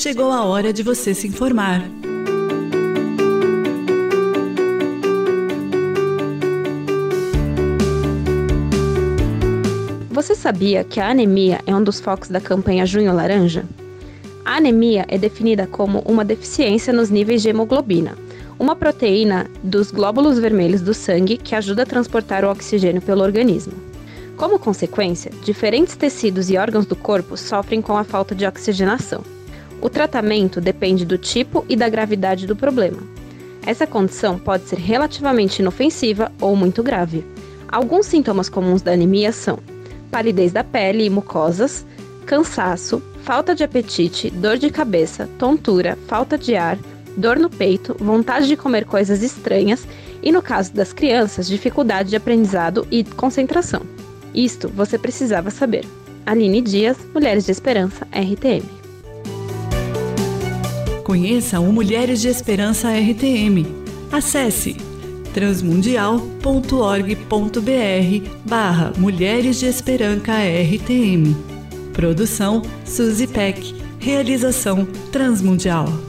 chegou a hora de você se informar. Você sabia que a anemia é um dos focos da campanha Junho Laranja? A anemia é definida como uma deficiência nos níveis de hemoglobina, uma proteína dos glóbulos vermelhos do sangue que ajuda a transportar o oxigênio pelo organismo. Como consequência, diferentes tecidos e órgãos do corpo sofrem com a falta de oxigenação. O tratamento depende do tipo e da gravidade do problema. Essa condição pode ser relativamente inofensiva ou muito grave. Alguns sintomas comuns da anemia são palidez da pele e mucosas, cansaço, falta de apetite, dor de cabeça, tontura, falta de ar, dor no peito, vontade de comer coisas estranhas e, no caso das crianças, dificuldade de aprendizado e concentração. Isto você precisava saber. Aline Dias, Mulheres de Esperança, RTM. Conheça o Mulheres de Esperança RTM. Acesse transmundial.org.br/Mulheres de Esperança RTM. Produção Suzy Peck. Realização Transmundial.